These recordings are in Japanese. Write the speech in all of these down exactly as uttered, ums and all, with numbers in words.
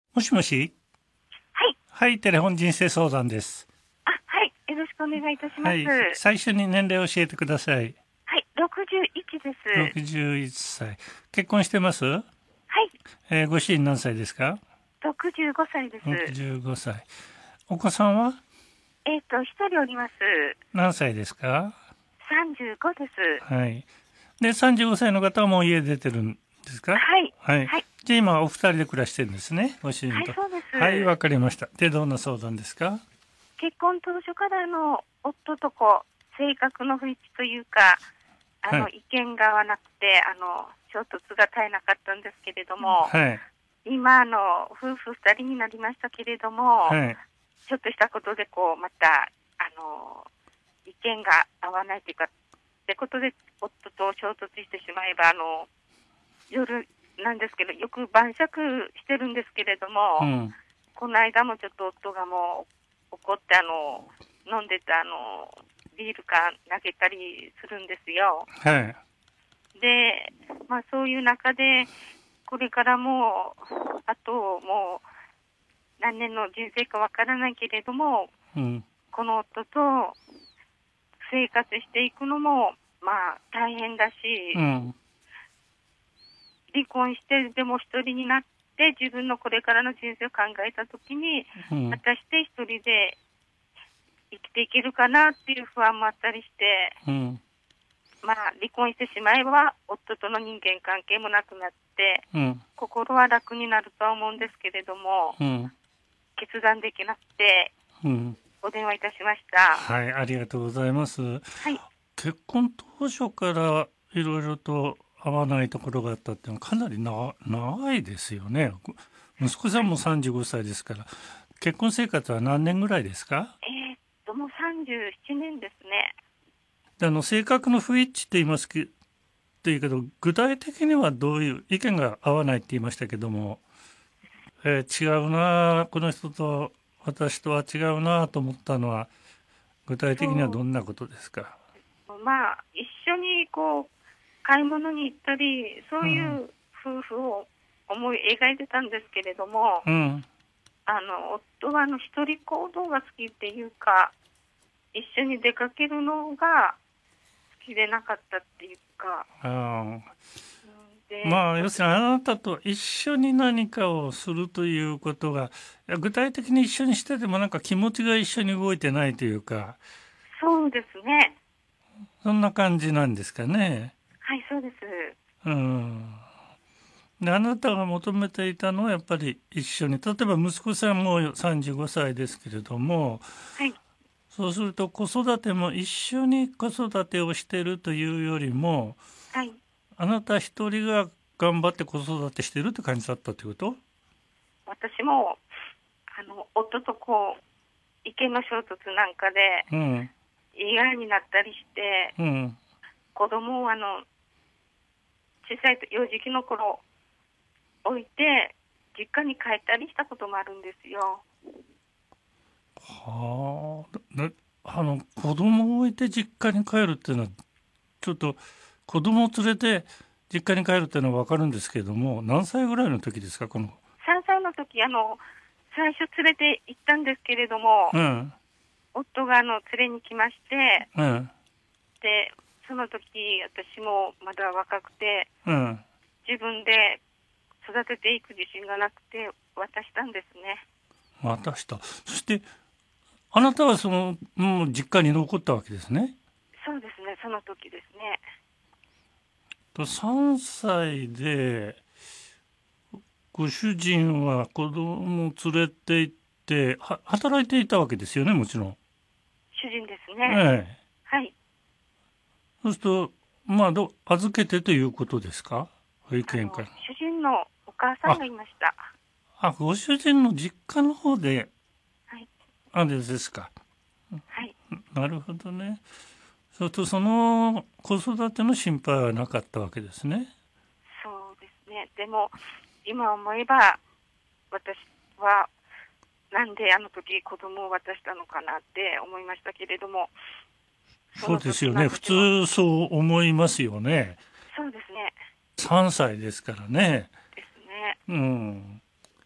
もしもし。 はい。 はい、テレフォン人生相談です。 あ、はい。よろしくお願いいたします。 はい、最初に年齢を教えてください。 はい。ろくじゅういちです。 ろくじゅういっさい。結婚してます？ はい。 えーご主人何歳ですか？ ろくじゅうごさいです。 ろくじゅうごさい。お子さんはえっ、と、一人おります。 何歳ですか？ さんじゅうごです。 はい。で、さんじゅうごさいの方はもう家出てるんですか？ はい。 はい。 はい。 じゃあ今お二人で暮らしてるんですね、ご主人はい、 と。 そうです。 はい、わかりました。で、どんな相談ですか？ 結婚当初からの夫とこう、性格の不一致というか、あの、 はい。 意見が合わなくて、あの、衝突が絶えなかったんですけれども、 はい。 今、あの、夫婦二人になりましたけれども、 はい。 ちょっとしたことでこう、また、あの、意見が合わないというか、ってことで夫と衝突してしまえば、あの、夜なんですけど、よく晩酌してるんですけれども、 うん。 この間もちょっと夫がもう怒って、あの、飲んでたあの、ビール缶投げたりするんですよ。 はい。 で、まあそういう中で、これからもう、あともう何年の人生かわからないけれども、 うん。 この夫と生活していくのも、まあ大変だし、 うん。 離婚してでも一人になって自分のこれからの人生を考えたときに、 うん。 果たして一人で生きていけるかなっていう不安もあったりして、 うん。 まあ離婚してしまえば夫との人間関係もなくなって、 うん。 心は楽になるとは思うんですけれども、 うん。 決断できなくてうん。 お電話いたしました。 はい、ありがとうございます。 はい。 結婚当初からいろいろと合わないところがあったっていうのはかなりな長いですよね。息子さんもさんじゅうごさいですから、結婚生活は何年ぐらいですか？ えー、っと、もうさんじゅうななねんですね。 であの性格の不一致って言いますけっていうけど、具体的にはどういう意見が合わないって言いましたけども、えー違うなあ、この人と私とは違うなあと思ったのは、具体的にはそうどんなことですか？ まあ、一緒にこう、買い物に行ったり、そうん。 ういう夫婦を思い描いてたんですけれども、 うん。 あの、夫はあの、一人行動が好きっていうか、一緒に出かけるのが好きでなかったっていうか、 ああ。 うんで、 まあ、要す私、 るにあなたと一緒に何かをするということが、いや具体的に一緒にしててもなんか気持ちが一緒に動いてないというか、 そうですね。 そんな感じなんですかね。 はい、そうです。 うん。で、あなたが求めていたのはやっぱり一緒に、例えば息子さんもさんじゅうごさいですけれども、 はい、 そうすると子育ても一緒に子育てをしているというよりも、 はい。 あなた一人が頑張って子育てしているって感じだったってこと？ 私も、あの、夫とこう、意見の衝突なんかで、 うん。 言い合いになったりして、 うん。 子供をあの、小さいと幼児期の頃置いて、実家に帰ったりしたこともあるんですよ。 はあ、なあの子供を置いて実家に帰るっていうのはちょっと子供を連れて実家に帰るっていうのは分かるんですけれども、何歳ぐらいの時ですか、この？ さんさいの時、あの、最初連れて行ったんですけれども、 うん夫があの、連れに来まして、 うんで、その時、私もまだ若くて、 うん。 自分で育てていく自信がなくて、渡したんですね。 渡した。そしてあなたはそのもう実家に残ったわけですね。 そうですね、その時ですね。 とさんさいでご主人は子供を連れて行っては働いていたわけですよね、もちろん。 主人ですね。 ええ。 はい。 そうするとまあど預けてということですか、保育あの、 園から？ 主人のお母さんあがいました。 あ、ご主人の実家の方で、 はい。 あれですか。 はい。 なるほどね。そうすると、その子育ての心配はなかったわけですね。 そうですね。でも、今思えば、私は、なんであの時子供を渡したのかなって思いましたけれども、そそうの時ですよね。普の私の、 通そう思いますよね。 そうですね。 さんさいですからね。 ですね。 うん。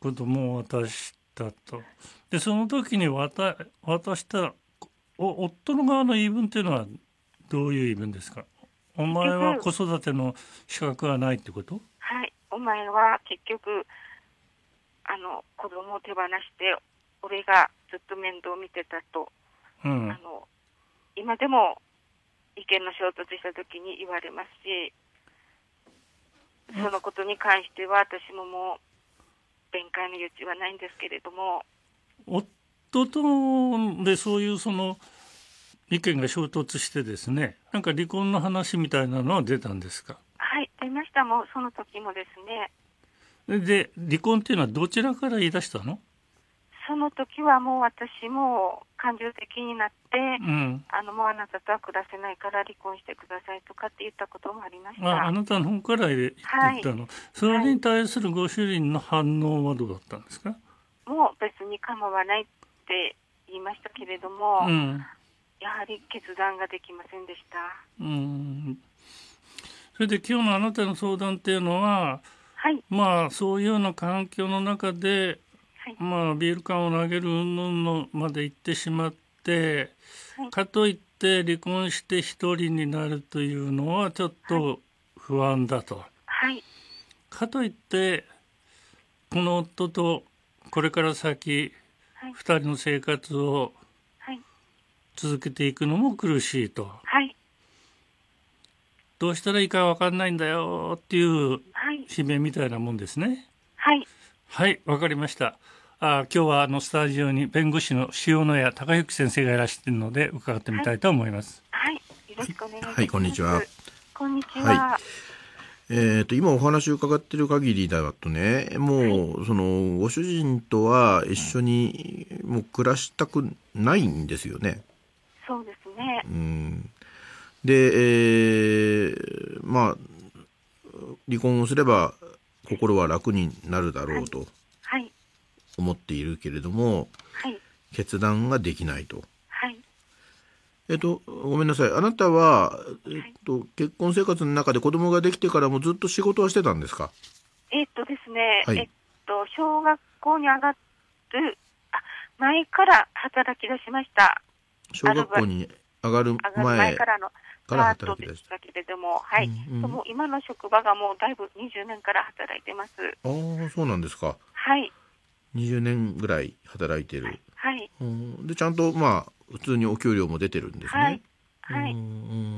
子供を渡したと。でその時に渡渡したお夫の側の言い分っていうのはどういう言い分ですか？お前は子育ての資格がないってこと？ はい、お前は結局あの子供を手放して俺がずっと面倒を見てたと、 うん、 あの今でも意見の衝突した時に言われますし、そのことに関しては私ももう弁解の余地はないんですけれども、 夫とでそういうその意見が衝突してですね、なんか離婚の話みたいなのは出たんですか？ はい、出ました。もうその時もですね。 で離婚っていうのはどちらから言い出したの？ その時はもう私も感情的になって、 うん、 あのもうあなたとは暮らせないから離婚してくださいとかって言ったこともありました。 あ、あなたの方から言ったの、はい、それに対するご主人の反応はどうだったんですか？ もう別に構わないって言いましたけれども、 うん、 やはり決断ができませんでした。 うん、それで今日のあなたの相談っていうのは、 はい、 まあそういうような環境の中で、はい、まあビール缶を投げる云々のまで行ってしまって、はい、かといって離婚して一人になるというのはちょっと不安だと、 はい、 かといってこの夫とこれから先、はい、ふたりの生活を続けていくのも苦しいと、はい、どうしたらいいか分かんないんだよっていう悲鳴みたいなもんですね。 はいはい、わかりました。あ、今日はあのスタジオに弁護士の塩谷隆之先生がいらしているので伺ってみたいと思います。 はい、はい、よろしくお願いします。 はい、こんにちは。 こんにちは。 はい、えーと今お話を伺っている限りだとね、もう、はい、そのご主人とは一緒にもう暮らしたくないんですよね。 そうですね。 うん。で、えー、まあ離婚をすれば心は楽になるだろうと思っているけれども、はい、決断ができないと。 はい、 えっとごめんなさい。あなたは、えっと、結婚生活の中で子供ができてからもずっと仕事はしてたんですか？ えっとですね、 はい、 えっと小学校に上がる前から働き出しました。 小学校に上がる前、 前からのから働き出した。 だけれども、はい、うんうん、もう今の職場がもうだいぶにじゅうねんから働いてます。 ああ、そうなんですか。 はい。 にじゅうねんぐらい働いてる。 はい。 うん、でちゃんとまあ普通にお給料も出てるんですね。 はい。はい。 うんうん、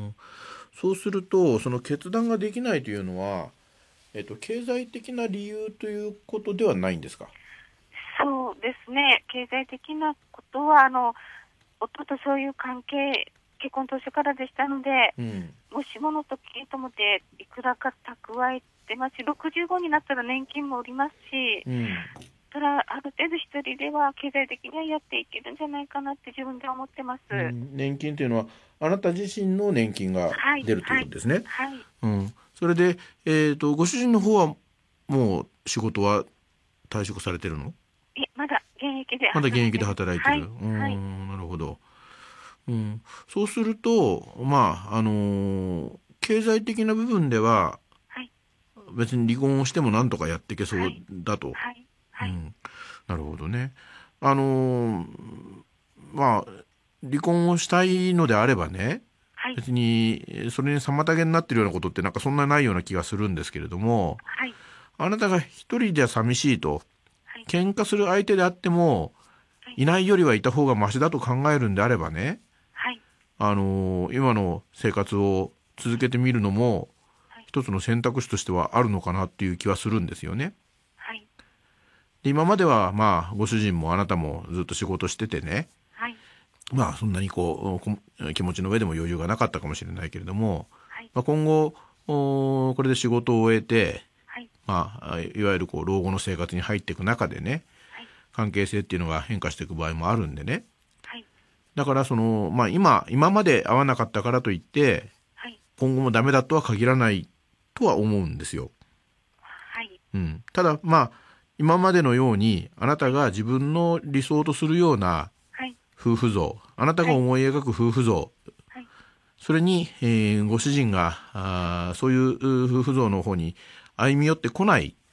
そうするとその決断ができないというのは、えっと経済的な理由ということではないんですか？ そうですね。経済的なことはあの夫とそういう関係。結婚当初からでしたので、うん、もしもの時と思っていくらか蓄えてますし、ろくじゅうごになったら年金もおりますし、うん、ただある程度一人では経済的にはやっていけるんじゃないかなって自分で思ってます。うん、 年金というのはあなた自身の年金が出るということですね。 はいはいはい、 うん、それで、えーと、ご主人の方はもう仕事は退職されてるの？ いや、まだ現役でまだ現役で働いてる。 はいうん、 はい、 なるほど。うん、そうすると、まああのー、経済的な部分では、はい、別に離婚をしてもなんとかやっていけそうだと、 はいはいはい、うん、 なるほどね。あのー、まあ離婚をしたいのであればね、はい、別にそれに妨げになっているようなことってなんかそんなないような気がするんですけれども、はい、あなたが一人では寂しいと、はい、喧嘩する相手であっても、はい、いないよりはいた方がマシだと考えるんであればね、あのー、今の生活を続けてみるのも、はい、一つの選択肢としてはあるのかなっていう気はするんですよね。はい、で今まではまあご主人もあなたもずっと仕事しててね、はい、まあそんなにこう気持ちの上でも余裕がなかったかもしれないけれども、はい、まあ、今後これで仕事を終えて、はい、まあ、いわゆるこう老後の生活に入っていく中でね、はい、関係性っていうのが変化していく場合もあるんでね、だからその、まあ、今今まで会わなかったからといって、はい、今後もダメだとは限らないとは思うんですよ。 はい、 うん、ただまあ今までのようにあなたが自分の理想とするような夫婦像、はい、あなたが思い描く夫婦像、はい、それに、えー、ご主人があそういう夫婦像の方に歩み寄ってこない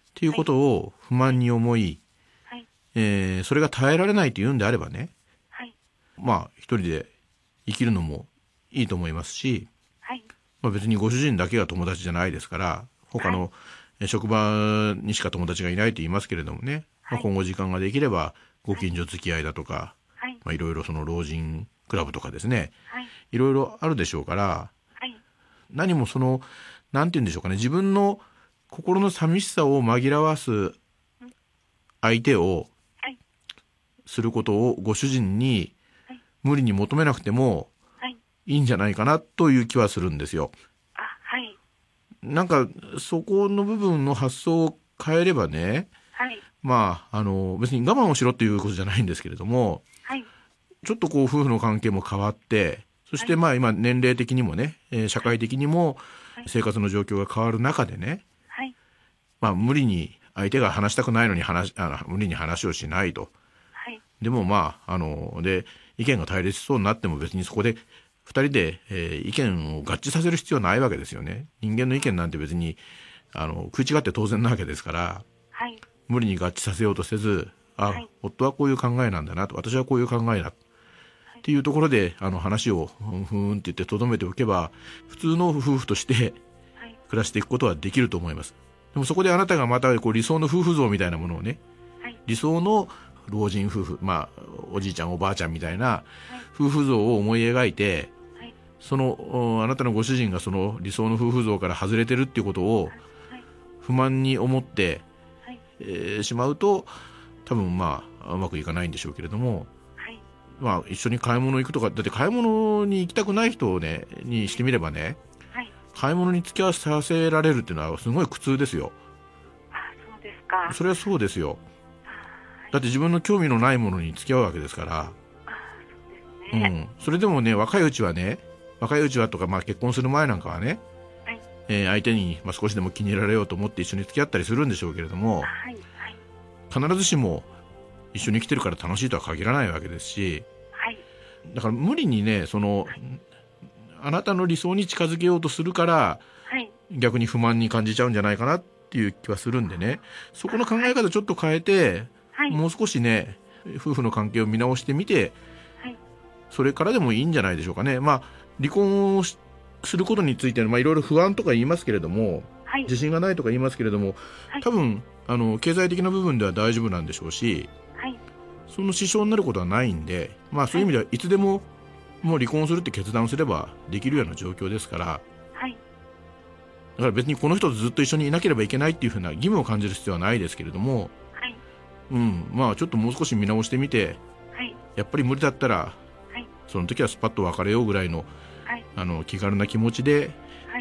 っていうことを不満に思い、 はい、 えー、それが耐えられないというんであればね、 はい、 まあ一人で生きるのもいいと思いますし、 はい、 まあ、別にご主人だけが友達じゃないですから、他の職場にしか友達がいないと言いますけれどもね、はい、まあ、今後時間ができればご近所付き合いだとか、はい、まあ、いろいろその老人クラブとかですね、はい、いろいろあるでしょうから、はい、何もそのなんて言うんでしょうかね、自分の心の寂しさを紛らわす相手をすることをご主人に無理に求めなくてもいいんじゃないかなという気はするんですよ。 あ、はい、 なんかそこの部分の発想を変えればね、はい、まああの別に我慢をしろっていうことじゃないんですけれども、はい、ちょっとこう夫婦の関係も変わって、そしてまあ今年齢的にもね、えー、社会的にも生活の状況が変わる中でね、はい、まあ無理に相手が話したくないのに話あの無理に話をしないと、はい、でもまああので意見が対立しそうになっても別にそこでふたりで、えー、意見を合致させる必要はないわけですよね。人間の意見なんて別にあの食い違って当然なわけですから、はい、無理に合致させようとせず、あ、はい、夫はこういう考えなんだなと、私はこういう考えだっていうところであの話をふんふんって言ってとどめておけば、普通の夫婦として暮らしていくことはできると思います。でもそこであなたがまたこう理想の夫婦像みたいなものをね、はい、理想の老人夫婦、まあおじいちゃんおばあちゃんみたいな夫婦像を思い描いて、はい、そのあなたのご主人がその理想の夫婦像から外れてるっていうことを不満に思って、はい、えー、しまうと多分まあうまくいかないんでしょうけれども、まあ、一緒に買い物行くとか、だって買い物に行きたくない人をねにしてみればね、はい、買い物に付き合わさせられるっていうのはすごい苦痛ですよ。 あ、そうですか。 それはそうですよ。だって自分の興味のないものに付き合うわけですから。あ、そうですね。うん。それでもね、若いうちはね、若いうちはとか、まあ結婚する前なんかはね、はい、えー、相手に、まあ、少しでも気に入られようと思って一緒に付き合ったりするんでしょうけれども、はいはい、必ずしも一緒に生きてるから楽しいとは限らないわけですし、はい、だから無理にね、その、はい、あなたの理想に近づけようとするから、はい、逆に不満に感じちゃうんじゃないかなっていう気はするんでね、そこの考え方ちょっと変えて、はい、もう少しね夫婦の関係を見直してみて、はい、それからでもいいんじゃないでしょうかね。まあ離婚をすることについての、まあ、いろいろ不安とか言いますけれども、はい、自信がないとか言いますけれども、はい、多分あの経済的な部分では大丈夫なんでしょうし、はい、その支障になることはないんで、まあ、そういう意味ではいつでももう離婚するって決断すればできるような状況ですから、はい、だから別にこの人とずっと一緒にいなければいけないっていうふうな義務を感じる必要はないですけれども、はい、うん、まあちょっともう少し見直してみて、はい、やっぱり無理だったら、はい、その時はスパッと別れようぐらいの、はい、あの気軽な気持ちで、はい、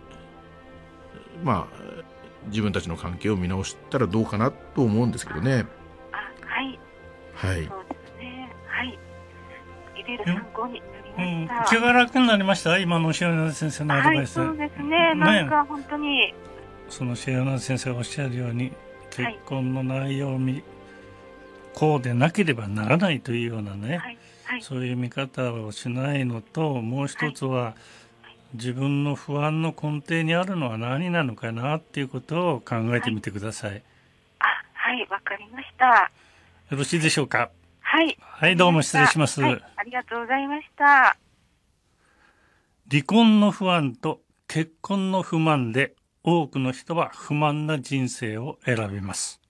まあ自分たちの関係を見直したらどうかなと思うんですけどね。 あ、はい、はい、そうですね。はい、いろいろ参考になりました。うん、 気が楽になりました。今の塩野先生のアドバイス。 はい、そうですね。なんか本当に、ね、 その塩野先生がおっしゃるように、結婚の内容を見、はい、こうでなければならないというようなね、はいはい、そういう見方をしないのと、もう一つは、はい、自分の不安の根底にあるのは何なのかなっていうことを考えてみてください。はい、 あ、はい、わかりました。 よろしいでしょうか。 はい。 はい、どうも失礼します。 はい、ありがとうございました。 離婚の不安と結婚の不満で多くの人は不満な人生を選びます。